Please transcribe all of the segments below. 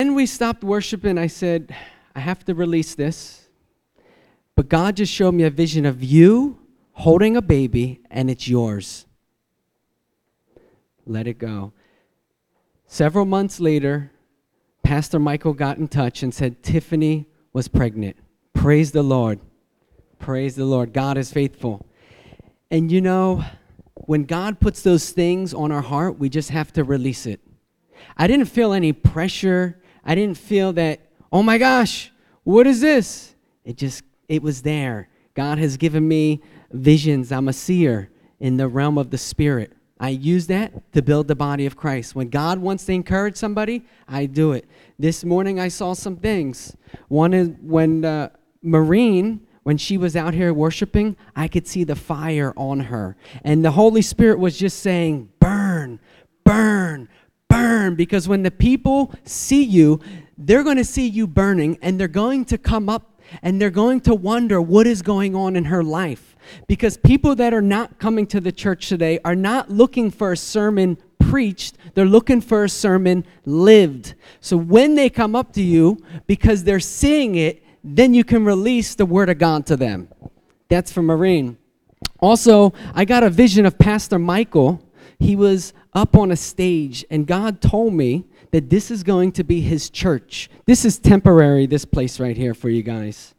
When we stopped worshiping, I said, I have to release this. But God just showed me a vision of you holding a baby, and it's yours. Let it go. Several months later, Pastor Michael got in touch and said Tiffany was pregnant. Praise the Lord. Praise the Lord. God is faithful. And you know, when God puts those things on our heart, we just have to release it. I didn't feel any pressure. I didn't feel that, oh my gosh, what is this? It was there. God has given me visions. I'm a seer in the realm of the Spirit. I use that to build the body of Christ. When God wants to encourage somebody, I do it. This morning I saw some things. One is when Maureen, when she was out here worshiping, I could see the fire on her. And the Holy Spirit was just saying, burn, burn, burn. Because when the people see you, they're going to see you burning, and they're going to come up and they're going to wonder what is going on in her life. Because people that are not coming to the church today are not looking for a sermon preached. They're looking for a sermon lived. So when they come up to you, because they're seeing it, then you can release the word of God to them. That's from Maureen. Also, I got a vision of Pastor Michael. He was up on a stage, and God told me that this is going to be his church. This is temporary, this place right here for you guys.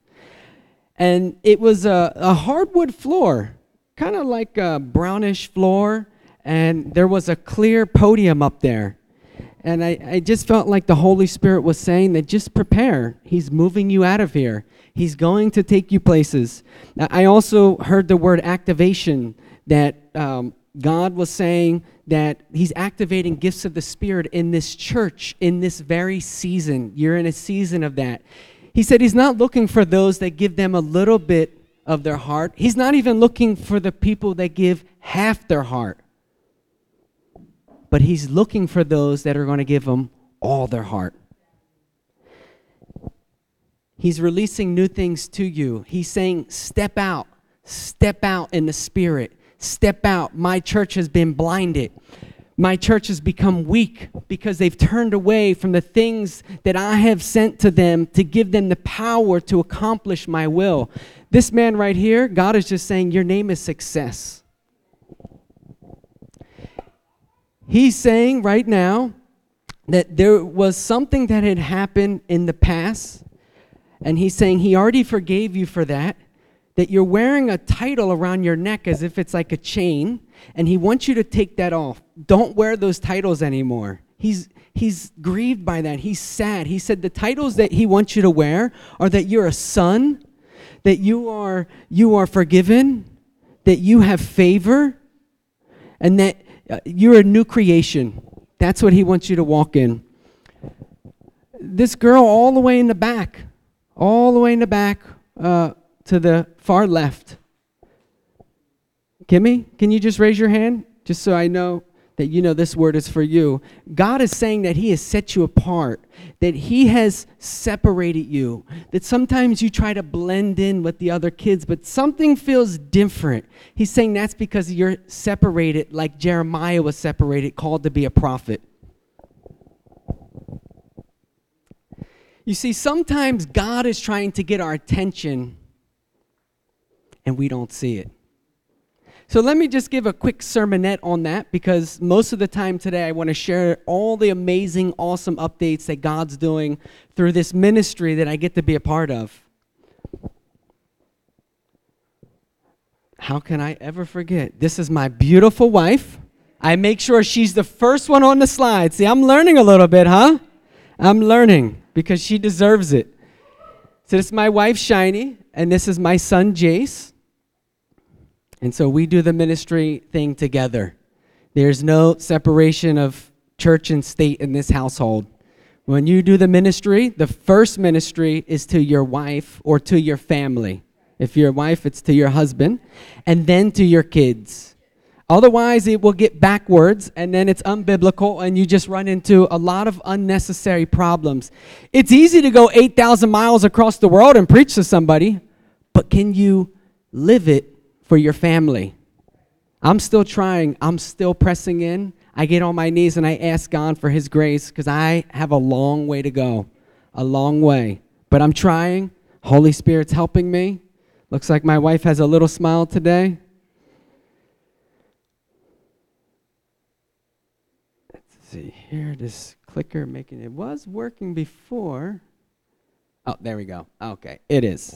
And it was a hardwood floor, kind of like a brownish floor, and there was a clear podium up there. And I just felt like the Holy Spirit was saying that just prepare. He's moving you out of here. He's going to take you places. I also heard the word activation, that God was saying that he's activating gifts of the Spirit in this church, in this very season. You're in a season of that. He said he's not looking for those that give them a little bit of their heart. He's not even looking for the people that give half their heart. But he's looking for those that are going to give him all their heart. He's releasing new things to you. He's saying, step out in the Spirit. Step out. My church has been blinded. My church has become weak because they've turned away from the things that I have sent to them to give them the power to accomplish my will. This man right here, God is just saying, your name is success. He's saying right now that there was something that had happened in the past, and he's saying he already forgave you for that, that you're wearing a title around your neck as if it's like a chain, and he wants you to take that off. Don't wear those titles anymore. He's grieved by that. He's sad. He said the titles that he wants you to wear are that you're a son, that you are forgiven, that you have favor, and that you're a new creation. That's what he wants you to walk in. This girl all the way in the back, to the far left. Kimmy, can you just raise your hand? Just so I know that you know this word is for you. God is saying that he has set you apart, that he has separated you, that sometimes you try to blend in with the other kids, but something feels different. He's saying that's because you're separated, like Jeremiah was separated, called to be a prophet. You see, sometimes God is trying to get our attention, and we don't see it. So let me just give a quick sermonette on that, because most of the time today I want to share all the amazing, awesome updates that God's doing through this ministry that I get to be a part of. How can I ever forget? This is my beautiful wife. I make sure she's the first one on the slide. See, I'm learning a little bit, huh? I'm learning because she deserves it. So this is my wife, Shiny, and this is my son, Jace. And so we do the ministry thing together. There's no separation of church and state in this household. When you do the ministry, the first ministry is to your wife or to your family. If you're a wife, it's to your husband, and then to your kids. Otherwise, it will get backwards, and then it's unbiblical, and you just run into a lot of unnecessary problems. It's easy to go 8,000 miles across the world and preach to somebody, but can you live it for your family? I'm still trying. I'm still pressing in. I get on my knees and I ask God for his grace because I have a long way to go, a long way. But I'm trying. Holy Spirit's helping me. Looks like my wife has a little smile today. Let's see here, this clicker it was working before. Oh, there we go. Okay, it is.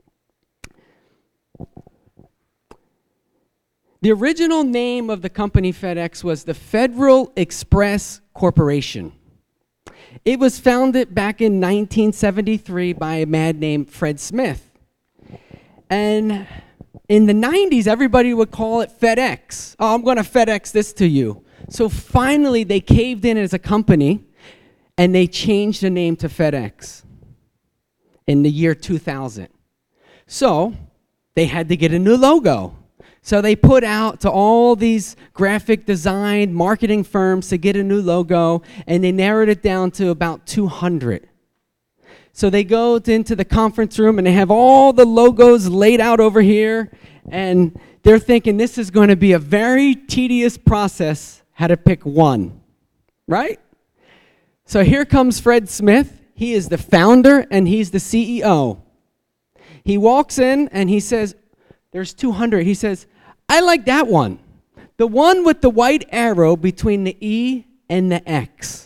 The original name of the company FedEx was the Federal Express Corporation. It was founded back in 1973 by a man named Fred Smith. And in the 90s, everybody would call it FedEx. Oh, I'm going to FedEx this to you. So finally, they caved in as a company, and they changed the name to FedEx in the year 2000. So they had to get a new logo. So they put out to all these graphic design marketing firms to get a new logo, and they narrowed it down to about 200. So they go into the conference room, and they have all the logos laid out over here, and they're thinking this is going to be a very tedious process how to pick one, right? So here comes Fred Smith. He is the founder, and he's the CEO. He walks in, and he says, there's 200. He says, I like that one. The one with the white arrow between the E and the X.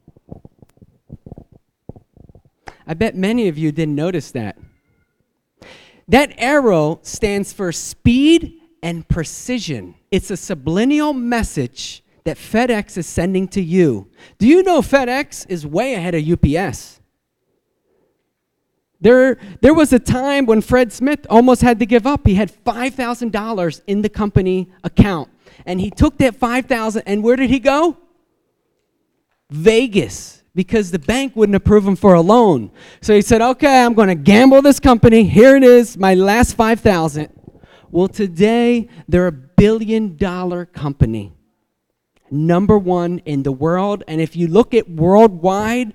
I bet many of you didn't notice that. That arrow stands for speed and precision. It's a subliminal message that FedEx is sending to you. Do you know FedEx is way ahead of UPS? There was a time when Fred Smith almost had to give up. He had $5,000 in the company account. And he took that $5,000, and where did he go? Vegas, because the bank wouldn't approve him for a loan. So he said, okay, I'm going to gamble this company. Here it is, my last $5,000. Well, today, they're a billion-dollar company. Number one in the world. And if you look at worldwide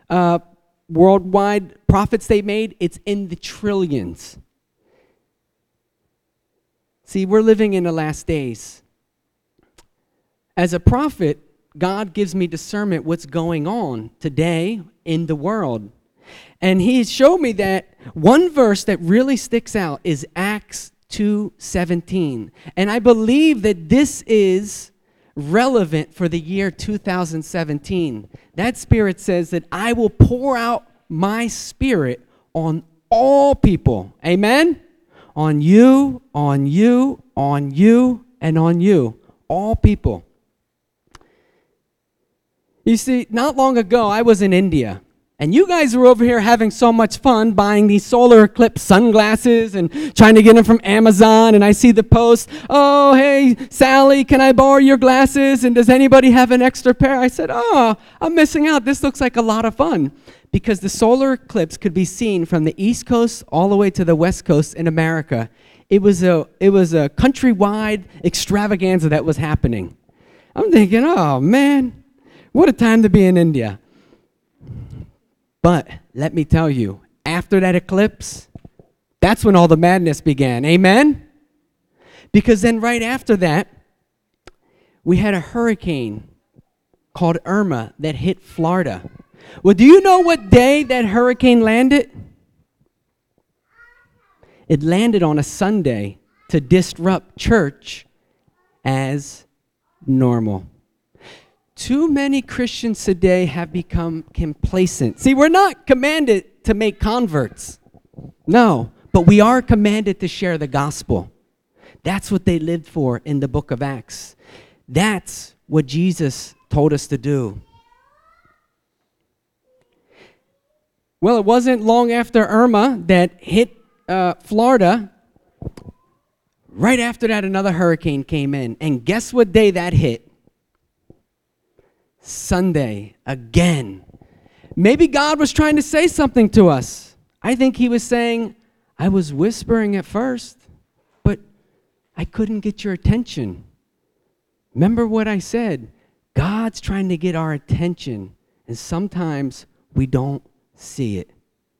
profits they made, it's in the trillions. See, we're living in the last days. As a prophet, God gives me discernment what's going on today in the world. And he showed me that one verse that really sticks out is Acts 2:17. And I believe that this is relevant for the year 2017. That Spirit says that I will pour out my Spirit on all people. Amen? On you, on you, on you, and on you. All people. You see, not long ago, I was in India. And you guys were over here having so much fun buying these solar eclipse sunglasses and trying to get them from Amazon. And I see the post, oh, hey, Sally, can I borrow your glasses? And does anybody have an extra pair? I said, oh, I'm missing out. This looks like a lot of fun. Because the solar eclipse could be seen from the East Coast all the way to the West Coast in America. It was a countrywide extravaganza that was happening. I'm thinking, oh, man, what a time to be in India. But let me tell you, after that eclipse, that's when all the madness began. Amen? Because then right after that, we had a hurricane called Irma that hit Florida. Well, do you know what day that hurricane landed? It landed on a Sunday to disrupt church as normal. Too many Christians today have become complacent. See, we're not commanded to make converts. No, but we are commanded to share the gospel. That's what they lived for in the book of Acts. That's what Jesus told us to do. Well, it wasn't long after Irma that hit Florida. Right after that, another hurricane came in. And guess what day that hit? Sunday again. Maybe God was trying to say something to us. I think he was saying, I was whispering at first, but I couldn't get your attention. Remember what I said? God's trying to get our attention, and sometimes we don't see it.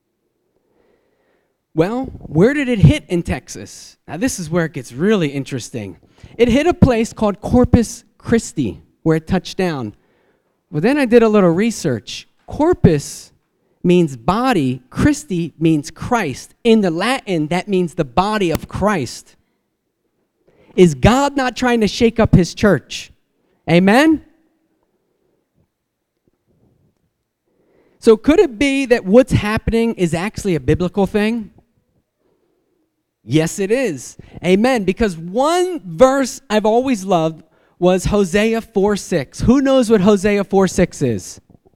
Well, where did it hit in Texas? Now, this is where it gets really interesting. It hit a place called Corpus Christi. where it touched down. Well, then I did a little research. Corpus means body. Christi means Christ. In the Latin, that means the body of Christ. Is God not trying to shake up his church? Amen? So could it be that what's happening is actually a biblical thing? Yes, it is. Amen. Because one verse I've always loved was Hosea 4:6. Who knows what Hosea 4:6 is?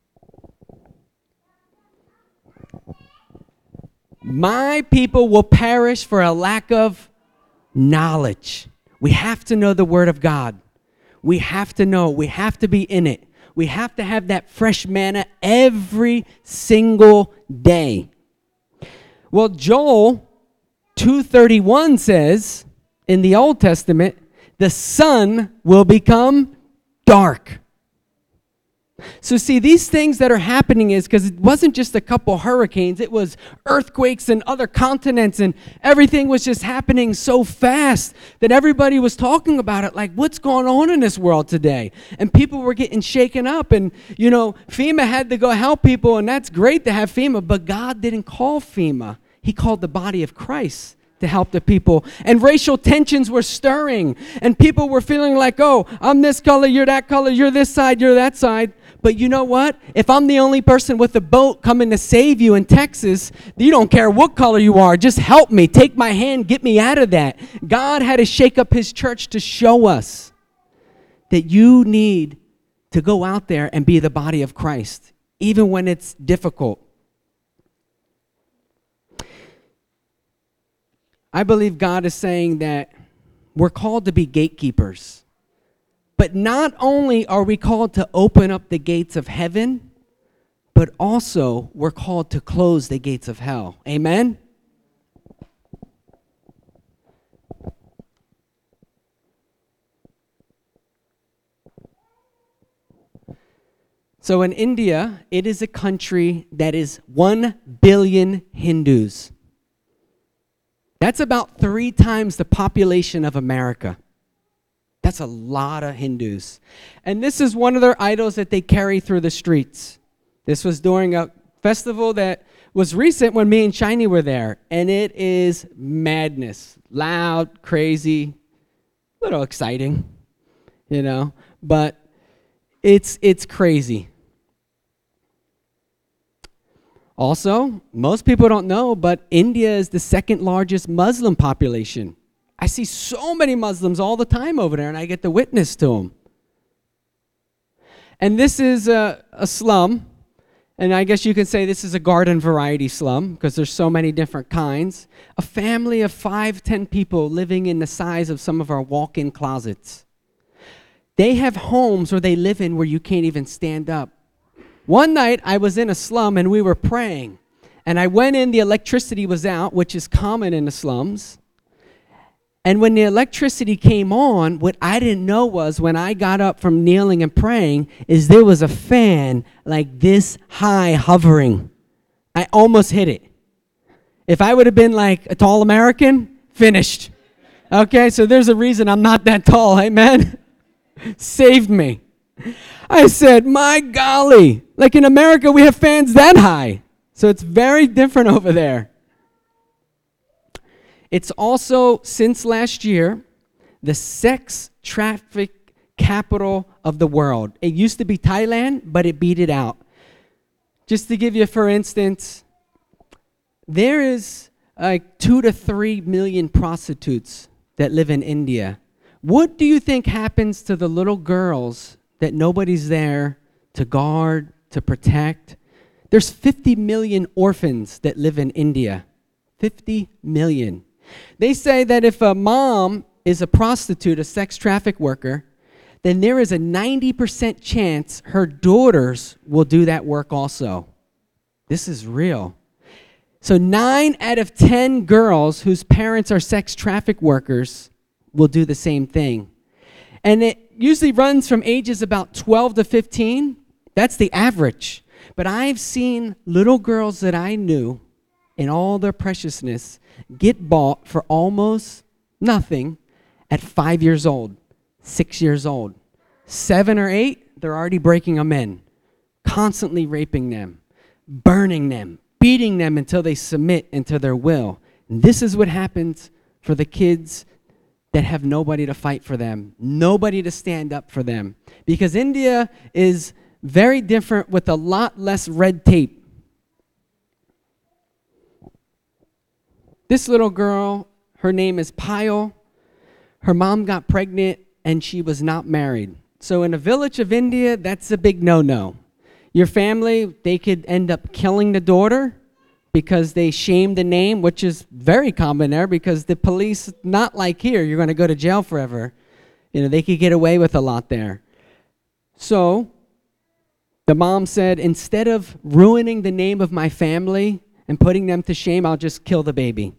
My people will perish for a lack of knowledge. We have to know the Word of God. We have to know. We have to be in it. We have to have that fresh manna every single day. Well, Joel 2:31 says in the Old Testament, the sun will become dark. So see, these things that are happening is because it wasn't just a couple hurricanes, it was earthquakes in other continents, and everything was just happening so fast that everybody was talking about it like, what's going on in this world today? And people were getting shaken up, and FEMA had to go help people, and that's great to have FEMA, but God didn't call FEMA. He called the body of Christ to help the people. And racial tensions were stirring, and people were feeling like, oh, I'm this color, you're that color, you're this side, you're that side. But you know what? If I'm the only person with a boat coming to save you in Texas, you don't care what color you are. Just help me. Take my hand. Get me out of that. God had to shake up his church to show us that you need to go out there and be the body of Christ, even when it's difficult. I believe God is saying that we're called to be gatekeepers. But not only are we called to open up the gates of heaven, but also we're called to close the gates of hell. Amen? So in India, it is a country that is 1 billion Hindus. That's about 3 times the population of America. That's a lot of Hindus. And this is one of their idols that they carry through the streets. This was during a festival that was recent when me and Shiny were there. And it is madness. Loud, crazy, a little exciting, But it's crazy. Also, most people don't know, but India is the second largest Muslim population. I see so many Muslims all the time over there, and I get to witness to them. And this is a slum, and I guess you could say this is a garden variety slum because there's so many different kinds. A family of 5-10 people living in the size of some of our walk-in closets. They have homes where they live in where you can't even stand up. One night, I was in a slum, and we were praying. And I went in, the electricity was out, which is common in the slums. And when the electricity came on, what I didn't know was when I got up from kneeling and praying is there was a fan like this high hovering. I almost hit it. If I would have been like a tall American, finished. Okay, so there's a reason I'm not that tall, amen? Saved me. I said, my golly, like in America we have fans that high. So it's very different over there. It's also, since last year, the sex traffic capital of the world. It used to be Thailand, but it beat it out. Just to give you, for instance, there is like 2 to 3 million prostitutes that live in India. What do you think happens to the little girls that nobody's there to guard, to protect? There's 50 million orphans that live in India. 50 million. They say that if a mom is a prostitute, a sex traffic worker, then there is a 90% chance her daughters will do that work also. This is real. So 9 out of 10 girls whose parents are sex traffic workers will do the same thing. And it usually runs from ages about 12 to 15. That's the average. But I've seen little girls that I knew in all their preciousness get bought for almost nothing at 5 years old, 6 years old. 7 or 8, they're already breaking them in, constantly raping them, burning them, beating them until they submit into their will. And this is what happens for the kids that have nobody to fight for them, nobody to stand up for them. Because India is very different with a lot less red tape. This little girl, her name is Payal. Her mom got pregnant and she was not married. So in a village of India, that's a big no-no. Your family, they could end up killing the daughter because they shamed the name, which is very common there because the police, not like here, you're going to go to jail forever. They could get away with a lot there. So the mom said, instead of ruining the name of my family and putting them to shame, I'll just kill the baby.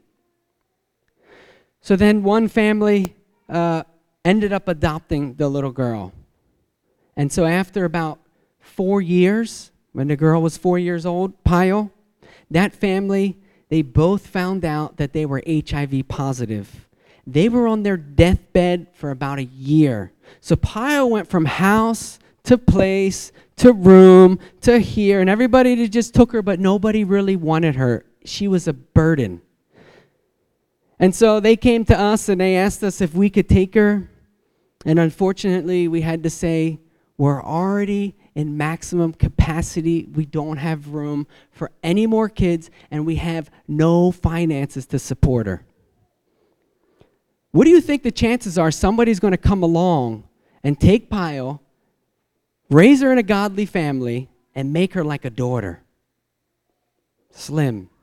So then one family ended up adopting the little girl. And so after about 4 years, when the girl was 4 years old, Payal, that family, they both found out that they were HIV positive. They were on their deathbed for about a year. So Payal went from house to place to room to here, and everybody just took her, but nobody really wanted her. She was a burden. And so they came to us and they asked us if we could take her. And unfortunately, we had to say, we're already in maximum capacity. We don't have room for any more kids, and we have no finances to support her. What do you think the chances are somebody's going to come along and take Payal, raise her in a godly family, and make her like a daughter? Slim.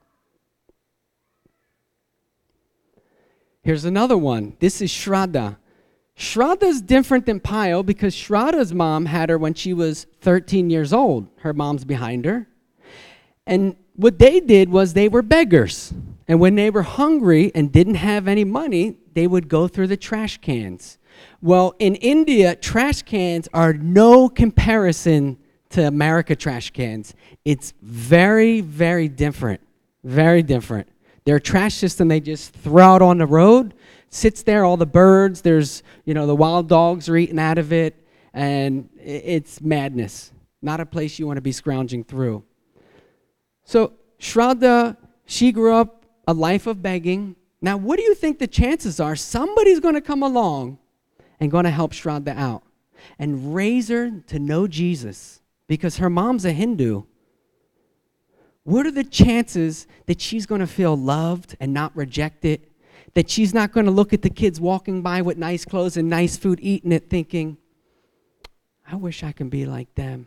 Here's another one. This is Shraddha. Shraddha's different than Payal because Shraddha's mom had her when she was 13 years old. Her mom's behind her. And what they did was they were beggars. And when they were hungry and didn't have any money, they would go through the trash cans. Well, in India, trash cans are no comparison to America trash cans. It's very, very different. Very different. Their trash system, they just throw out on the road, sits there, all the birds, there's, the wild dogs are eating out of it, and it's madness. Not a place you want to be scrounging through. So Shraddha, she grew up a life of begging. Now, what do you think the chances are somebody's going to come along and going to help Shraddha out and raise her to know Jesus because her mom's a Hindu? What are the chances that she's going to feel loved and not rejected? That she's not going to look at the kids walking by with nice clothes and nice food, eating it, thinking, I wish I can be like them.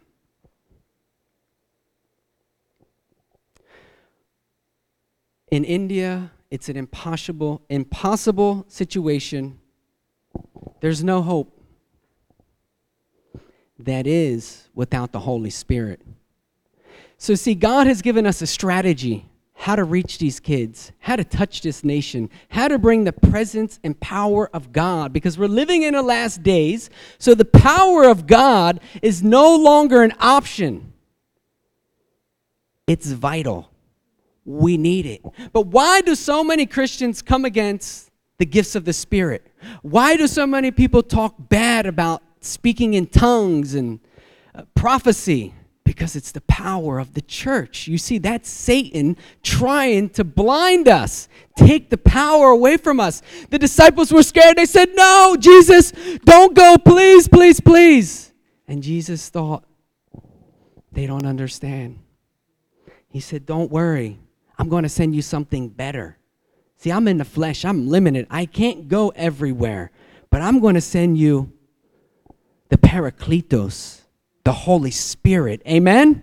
In India, it's an impossible situation. There's no hope. That is without the Holy Spirit. So see, God has given us a strategy how to reach these kids, how to touch this nation, how to bring the presence and power of God, because we're living in the last days, so the power of God is no longer an option. It's vital. We need it. But why do so many Christians come against the gifts of the Spirit? Why do so many people talk bad about speaking in tongues and prophecy? Because it's the power of the church. You see, that's Satan trying to blind us, take the power away from us. The disciples were scared. They said, no, Jesus, don't go, please, please, please. And Jesus thought, they don't understand. He said, don't worry. I'm going to send you something better. See, I'm in the flesh. I'm limited. I can't go everywhere. But I'm going to send you the Parakletos, the Holy Spirit. Amen?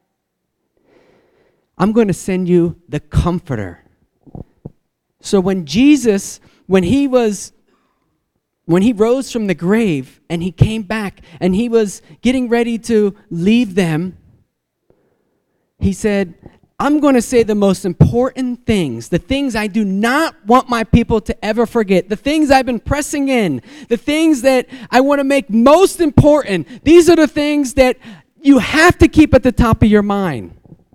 I'm going to send you the Comforter. So when Jesus, when he rose from the grave and he came back and he was getting ready to leave them, he said, I'm going to say the most important things, the things I do not want my people to ever forget, the things I've been pressing in, the things that I want to make most important. These are the things that you have to keep at the top of your mind.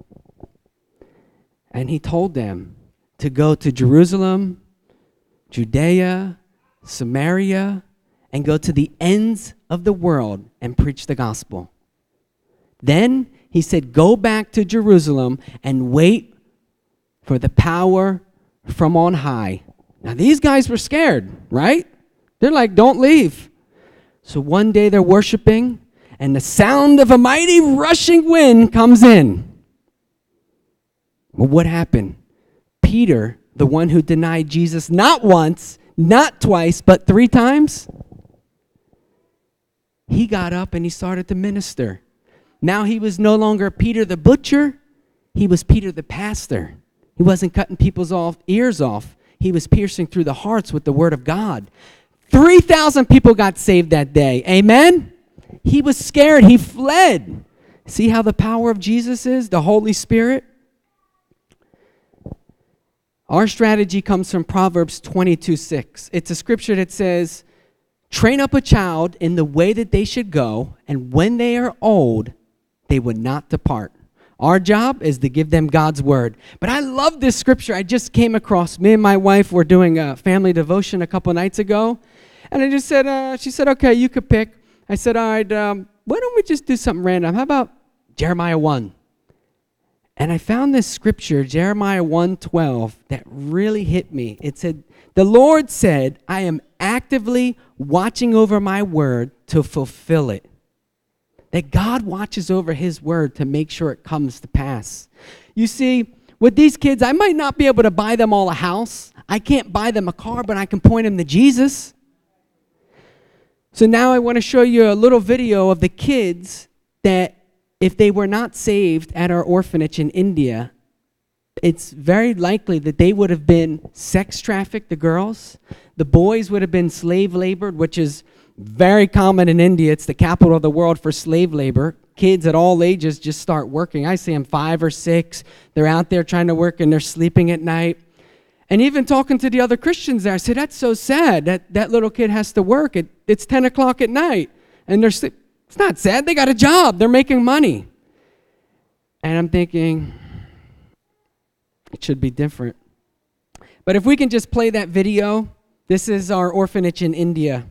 And he told them to go to Jerusalem, Judea, Samaria, and go to the ends of the world and preach the gospel. Then he said, go back to Jerusalem and wait for the power from on high. Now these guys were scared, right? They're like, don't leave. So one day they're worshiping, and the sound of a mighty rushing wind comes in. Well, what happened? Peter, the one who denied Jesus not once, not twice, but 3 times, he got up and he started to minister. Now he was no longer Peter the butcher. He was Peter the pastor. He wasn't cutting people's ears off. He was piercing through the hearts with the word of God. 3,000 people got saved that day. Amen? He was scared. He fled. See how the power of Jesus is? The Holy Spirit? Our strategy comes from Proverbs 22:6. It's a scripture that says, train up a child in the way that they should go, and when they are old, they would not depart. Our job is to give them God's word. But I love this scripture. I just came across. Me and my wife were doing a family devotion a couple nights ago. And I just said, she said, okay, you could pick. I said, all right, why don't we just do something random? How about Jeremiah 1? And I found this scripture, Jeremiah 1:12, that really hit me. It said, the Lord said, I am actively watching over my word to fulfill it. That God watches over his word to make sure it comes to pass. You see, with these kids, I might not be able to buy them all a house. I can't buy them a car, but I can point them to Jesus. So now I want to show you a little video of the kids that if they were not saved at our orphanage in India, it's very likely that they would have been sex trafficked, the girls. The boys would have been slave labored, which is very common in India. It's the capital of the world for slave labor. Kids at all ages just start working. I see them 5 or 6. They're out there trying to work, and they're sleeping at night. And even talking to the other Christians there, I said, that's so sad that little kid has to work. It's 10 o'clock at night, and they're sleeping. It's not sad. They got a job. They're making money. And I'm thinking, it should be different. But if we can just play that video, this is our orphanage in India.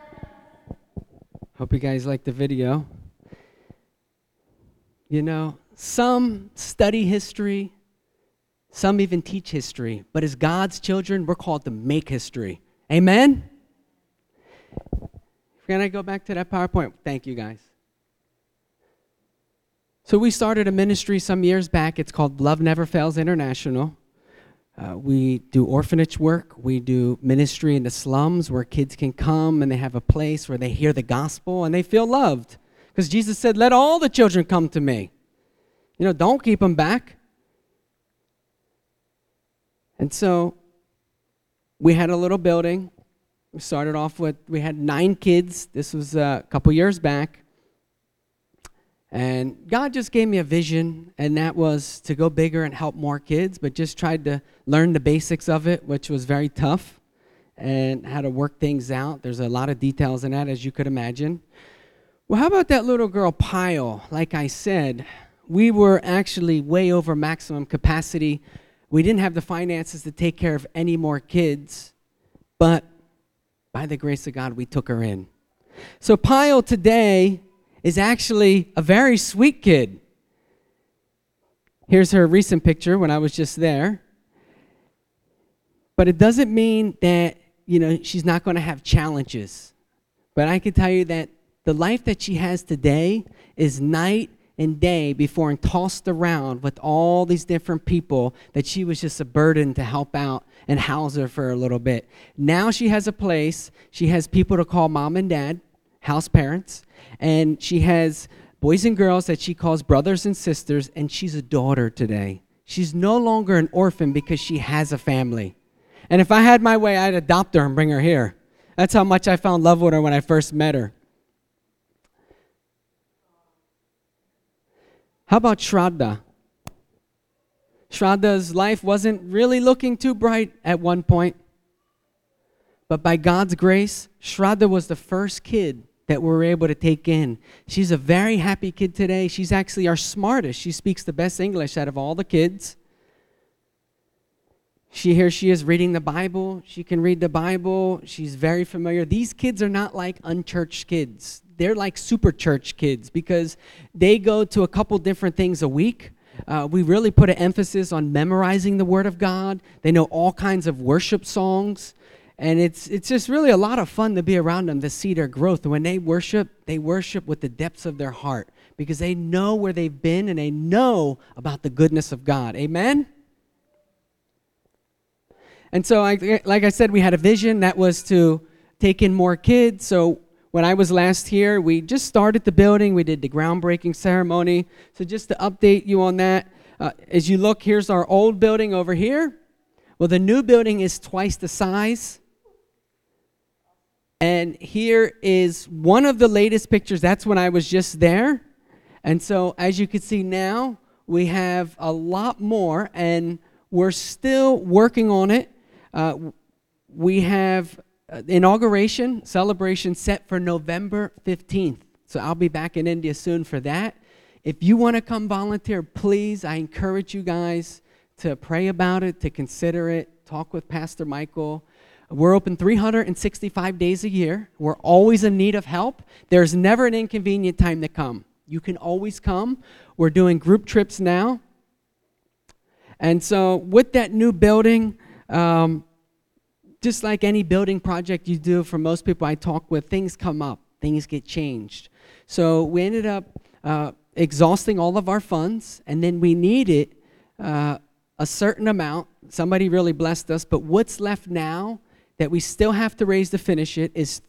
Hope you guys like the video. You know, Some study history, some even teach history, but as God's children, we're called to make history. Amen? Can I go back to that PowerPoint? Thank you, guys. So we started a ministry some years back. It's called Love Never Fails International. We do orphanage work. We do ministry in the slums where kids can come and they have a place where they hear the gospel and they feel loved. Because Jesus said, let all the children come to me. Don't keep them back. And so we had a little building. We started off we had 9 kids. This was a couple years back. And God just gave me a vision, and that was to go bigger and help more kids, but just tried to learn the basics of it, which was very tough, and how to work things out. There's a lot of details in that, as you could imagine. Well, how about that little girl, Pyle? Like I said, we were actually way over maximum capacity. We didn't have the finances to take care of any more kids, but by the grace of God, we took her in. So Pyle today is actually a very sweet kid. Here's her recent picture when I was just there. But it doesn't mean that, she's not going to have challenges. But I can tell you that the life that she has today is night and day before and tossed around with all these different people that she was just a burden to help out and house her for a little bit. Now she has a place. She has people to call mom and dad, house parents, and she has boys and girls that she calls brothers and sisters, and she's a daughter today. She's no longer an orphan because she has a family. And if I had my way, I'd adopt her and bring her here. That's how much I fell in love with her when I first met her. How about Shraddha? Shraddha's life wasn't really looking too bright at one point. But by God's grace, Shraddha was the first kid that we were able to take in. She's a very happy kid today. She's actually our smartest. She speaks the best English out of all the kids. Here she is reading the Bible. She can read the Bible. She's very familiar. These kids are not like unchurched kids. They're like super church kids because they go to a couple different things a week. We really put an emphasis on memorizing the Word of God. They know all kinds of worship songs. And it's just really a lot of fun to be around them to see their growth. And when they worship with the depths of their heart because they know where they've been and they know about the goodness of God. Amen? And so, like I said, we had a vision that was to take in more kids. So when I was last here, we just started the building. We did the groundbreaking ceremony. So just to update you on that, as you look, here's our old building over here. Well, the new building is twice the size. And here is one of the latest pictures. That's when I was just there. And so as you can see now, we have a lot more, and we're still working on it. We have inauguration celebration set for November 15th. So I'll be back in India soon for that. If you want to come volunteer, please, I encourage you guys to pray about it, to consider it, talk with Pastor Michael. We're open 365 days a year. We're always in need of help. There's never an inconvenient time to come. You can always come. We're doing group trips now. And so with that new building, just like any building project you do, for most people I talk with, things come up. Things get changed. So we ended up exhausting all of our funds, and then we needed a certain amount. Somebody really blessed us, but what's left now that we still have to raise to finish it is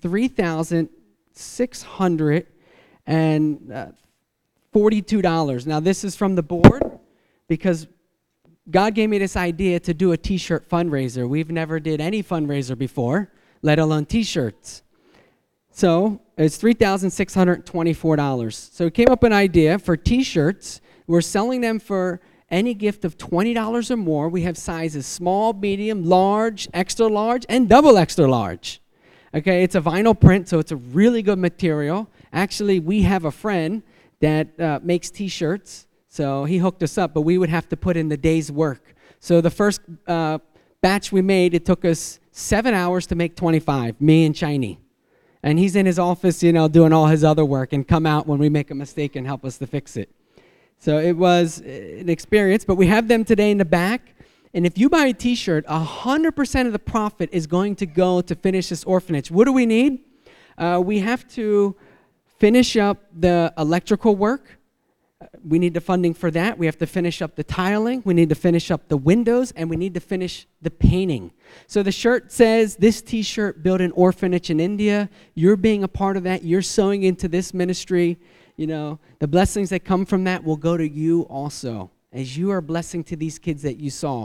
$3,642. Now, this is from the board because God gave me this idea to do a T-shirt fundraiser. We've never did any fundraiser before, let alone T-shirts. So it's $3,624. So we came up with an idea for T-shirts. We're selling them for any gift of $20 or more. We have sizes small, medium, large, extra large, and double extra large. Okay, it's a vinyl print, so it's a really good material. Actually, we have a friend that makes T-shirts, so he hooked us up, but we would have to put in the day's work. So the first batch we made, it took us 7 hours to make 25, me and Shiny. And he's in his office, doing all his other work and come out when we make a mistake and help us to fix it. So it was an experience, but we have them today in the back. And if you buy a T-shirt, 100% of the profit is going to go to finish this orphanage. What do we need? We have to finish up the electrical work. We need the funding for that. We have to finish up the tiling. We need to finish up the windows, and we need to finish the painting. So the shirt says, this T-shirt built an orphanage in India. You're being a part of that. You're sowing into this ministry. You know, the blessings that come from that will go to you also, as you are a blessing to these kids that you saw.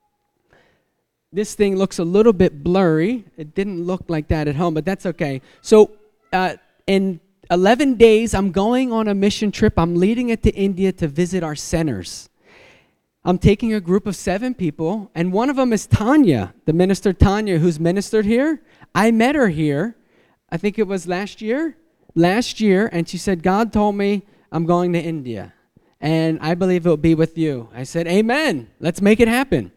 This thing looks a little bit blurry. It didn't look like that at home, but that's okay. So in 11 days, I'm going on a mission trip. I'm leading it to India to visit our centers. I'm taking a group of 7 people, and one of them is Tanya, the minister Tanya, who's ministered here. I met her here, I think it was last year, and she said, God told me I'm going to India, and I believe it'll be with you. I said, amen, let's make it happen.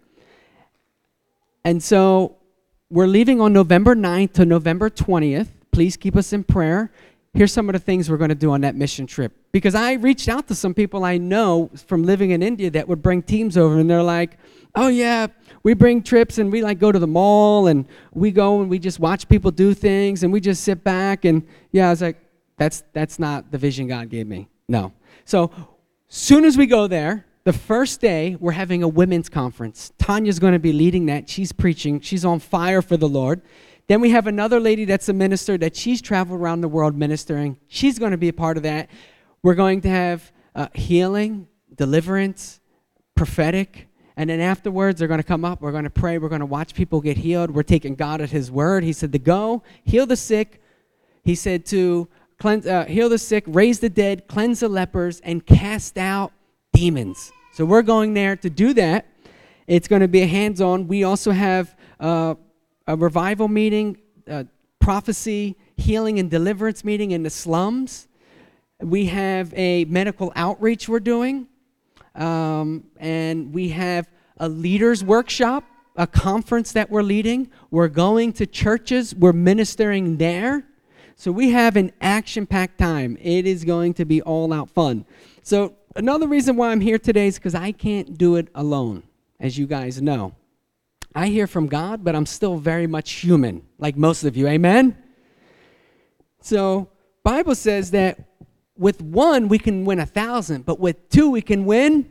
And so we're leaving on November 9th to November 20th. Please keep us in prayer. Here's some of the things we're going to do on that mission trip. Because I reached out to some people I know from living in India that would bring teams over, and they're like, oh yeah, we bring trips and we like go to the mall and we go and we just watch people do things and we just sit back. And yeah, I was like, that's not the vision God gave me. No. So soon as we go there, the first day, we're having a women's conference. Tanya's going to be leading that. She's preaching. She's on fire for the Lord. Then we have another lady that's a minister that she's traveled around the world ministering. She's going to be a part of that. We're going to have healing, deliverance, prophetic. And then afterwards, they're going to come up. We're going to pray. We're going to watch people get healed. We're taking God at his word. He said to go, heal the sick. He said to heal the sick, raise the dead, cleanse the lepers, and cast out demons. So we're going there to do that. It's going to be a hands-on. We also have a revival meeting, prophecy, healing, and deliverance meeting in the slums. We have a medical outreach we're doing. And we have a leaders workshop, a conference that we're leading. We're going to churches. We're ministering there. So we have an action-packed time. It is going to be all-out fun. So another reason why I'm here today is because I can't do it alone, as you guys know. I hear from God, but I'm still very much human, like most of you. Amen? So Bible says that with 1, we can win 1,000, but with 2, we can win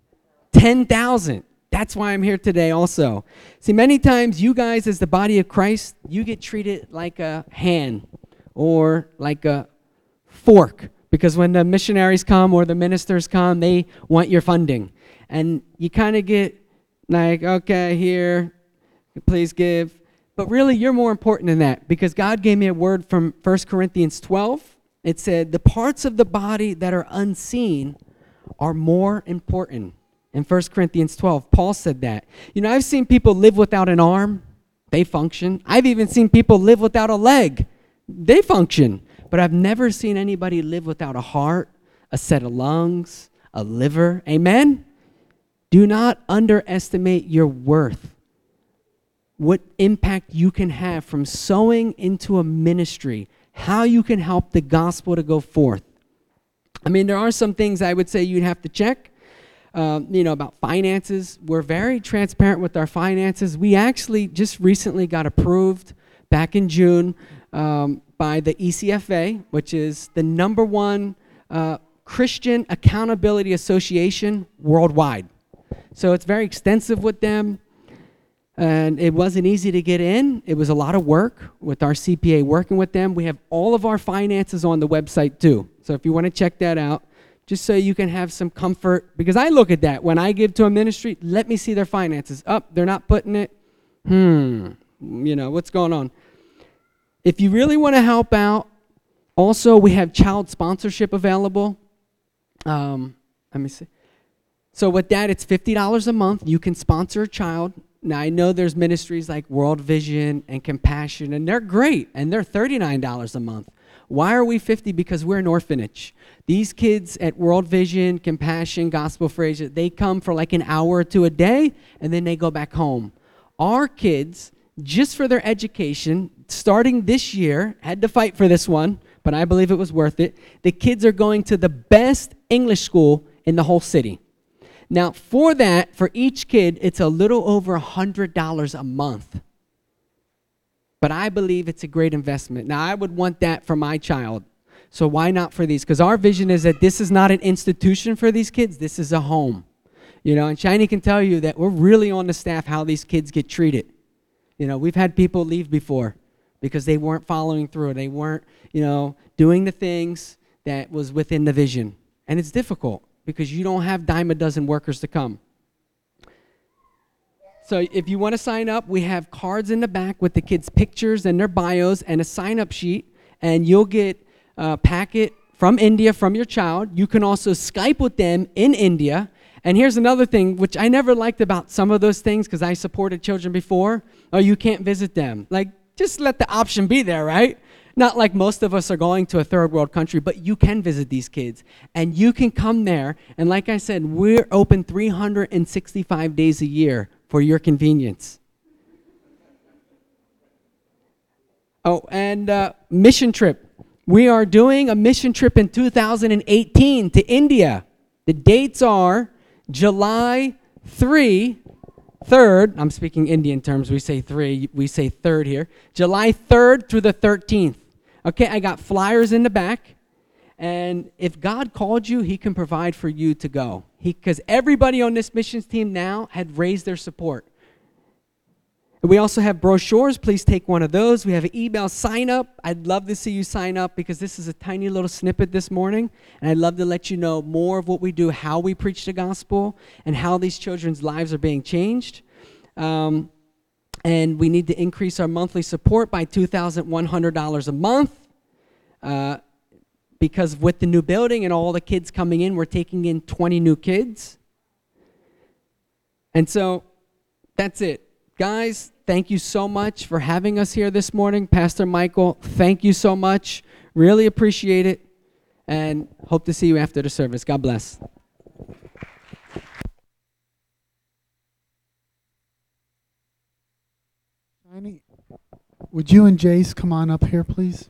10,000. That's why I'm here today also. See, many times you guys as the body of Christ, you get treated like a hand or like a fork, because when the missionaries come or the ministers come, they want your funding. And you kind of get like, okay, here, please give. But really, you're more important than that, because God gave me a word from 1 Corinthians 12. It said, the parts of the body that are unseen are more important. In 1 Corinthians 12, Paul said that. You know, I've seen people live without an arm. They function. I've even seen people live without a leg. They function. But I've never seen anybody live without a heart, a set of lungs, a liver. Amen? Do not underestimate your worth. What impact you can have from sowing into a ministry, how you can help the gospel to go forth. I mean, there are some things I would say you'd have to check, about finances. We're very transparent with our finances. We actually just recently got approved back in June by the ECFA, which is the #1 Christian Accountability Association worldwide. So it's very extensive with them. And it wasn't easy to get in. It was a lot of work with our CPA working with them. We have all of our finances on the website too. So if you want to check that out, just so you can have some comfort. Because I look at that. When I give to a ministry, let me see their finances. They're not putting it. What's going on? If you really want to help out, also we have child sponsorship available. Let me see. So with that, it's $50 a month. You can sponsor a child. Now, I know there's ministries like World Vision and Compassion, and they're great, and they're $39 a month. Why are we $50? Because we're an orphanage. These kids at World Vision, Compassion, Gospel for Asia, they come for like an hour or two a day, and then they go back home. Our kids, just for their education, starting this year, had to fight for this one, but I believe it was worth it. The kids are going to the best English school in the whole city. Now, for that, for each kid, it's a little over $100 a month. But I believe it's a great investment. Now, I would want that for my child. So why not for these? Because our vision is that this is not an institution for these kids. This is a home. And Shiny can tell you that we're really on the staff how these kids get treated. We've had people leave before because they weren't following through. They weren't, doing the things that was within the vision. And it's difficult because you don't have dime a dozen workers to come. So if you want to sign up, we have cards in the back with the kids' pictures and their bios and a sign-up sheet, and you'll get a packet from India from your child. You can also Skype with them in India. And here's another thing, which I never liked about some of those things because I supported children before. Oh, you can't visit them. Like, just let the option be there, right? Not like most of us are going to a third world country, but you can visit these kids. And you can come there. And like I said, we're open 365 days a year for your convenience. Oh, and mission trip. We are doing a mission trip in 2018 to India. The dates are July 3rd. I'm speaking Indian terms. We say 3. We say 3rd here. July 3rd through the 13th. Okay, I got flyers in the back. And if God called you, he can provide for you to go. Because everybody on this missions team now had raised their support. We also have brochures. Please take one of those. We have an email sign up. I'd love to see you sign up because this is a tiny little snippet this morning. And I'd love to let you know more of what we do, how we preach the gospel, and how these children's lives are being changed. And we need to increase our monthly support by $2,100 a month. Because with the new building and all the kids coming in, we're taking in 20 new kids. And so that's it. Guys, thank you so much for having us here this morning. Pastor Michael, thank you so much. Really appreciate it. And hope to see you after the service. God bless. Would you and Jace come on up here, please?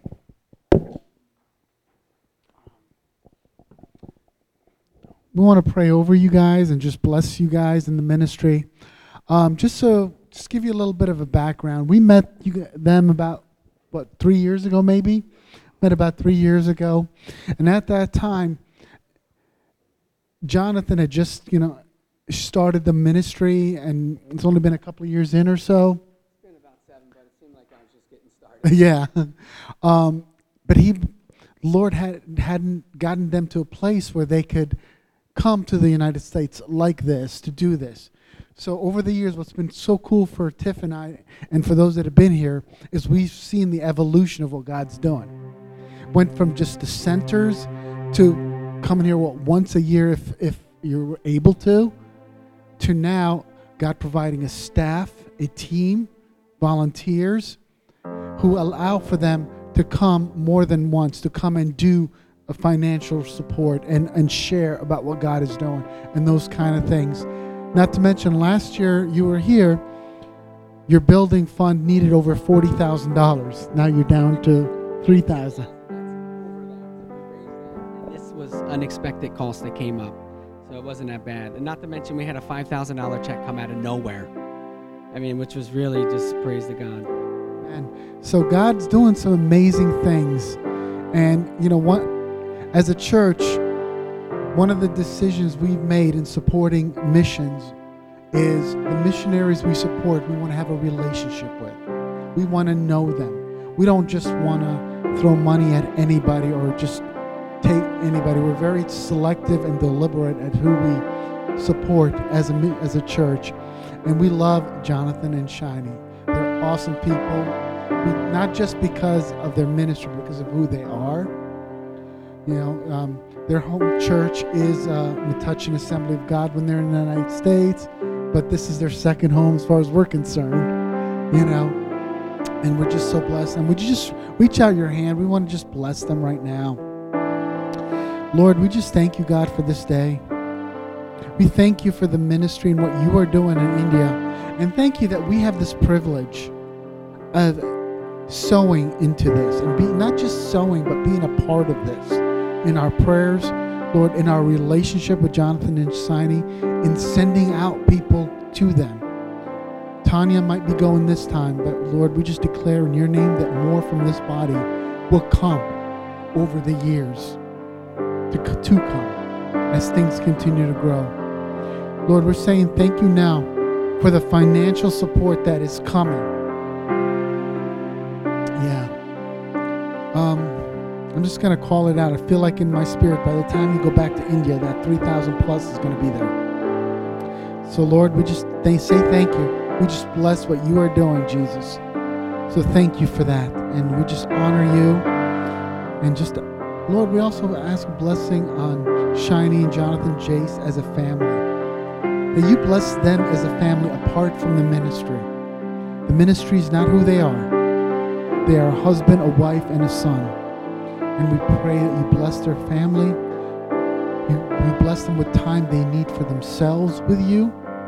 We want to pray over you guys and just bless you guys in the ministry. Just give you a little bit of a background. We met them about, 3 years ago maybe? Met about 3 years ago. And at that time, Jonathan had just, started the ministry, and it's only been a couple of years in or so. It's been about 7, but it seemed like I was just getting started. Yeah. But Lord hadn't gotten them to a place where they could come to the United States like this, to do this. So over the years, what's been so cool for Tiff and I, and for those that have been here, is we've seen the evolution of what God's doing. Went from just the centers to coming here once a year if you're able to now God providing a staff, a team, volunteers who allow for them to come more than once, to come and do a financial support and share about what God is doing and those kind of things. Not to mention, last year you were here, your building fund needed over $40,000. Now you're down to $3,000. This was unexpected costs that came up, so it wasn't that bad. And not to mention, we had a $5,000 check come out of nowhere. Which was really just praise to God. And so God's doing some amazing things. And you know what? As a church, one of the decisions we've made in supporting missions is the missionaries we support, we want to have a relationship with. We want to know them. We don't just want to throw money at anybody or just take anybody. We're very selective and deliberate at who we support as a church. And we love Jonathan and Shiny. They're awesome people, not just because of their ministry, but because of who they are. Their home church is Metuchen Assembly of God when they're in the United States, but this is their second home as far as we're concerned, and we're just so blessed. And would you just reach out your hand? We want to just bless them right now. Lord, we just thank you, God, for this day. We thank you for the ministry and what you are doing in India, and thank you that we have this privilege of sowing into this, and not just sowing, but being a part of this. In our prayers, Lord, in our relationship with Jonathan and Shiny, in sending out people to them. Tanya might be going this time, but Lord, we just declare in your name that more from this body will come over the years to come as things continue to grow. Lord, we're saying thank you now for the financial support that is coming. Yeah. I'm just going to call it out. I feel like in my spirit, by the time you go back to India, that 3,000 plus is going to be there. So Lord, we just say thank you. We just bless what you are doing, Jesus. So thank you for that. And we just honor you. And just, Lord, we also ask a blessing on Shiny and Jonathan Jace as a family. That you bless them as a family apart from the ministry. The ministry is not who they are. They are a husband, a wife, and a son. And we pray that you bless their family. You bless them with time they need for themselves with you.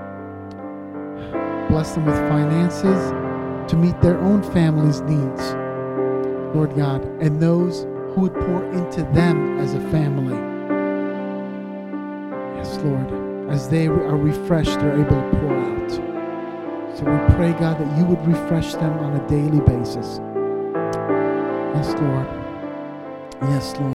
Bless them with finances to meet their own family's needs, Lord God, and those who would pour into them as a family. Yes, Lord, as they are refreshed, they're able to pour out. So we pray, God, that you would refresh them on a daily basis. Yes, Lord. Yes, Lord.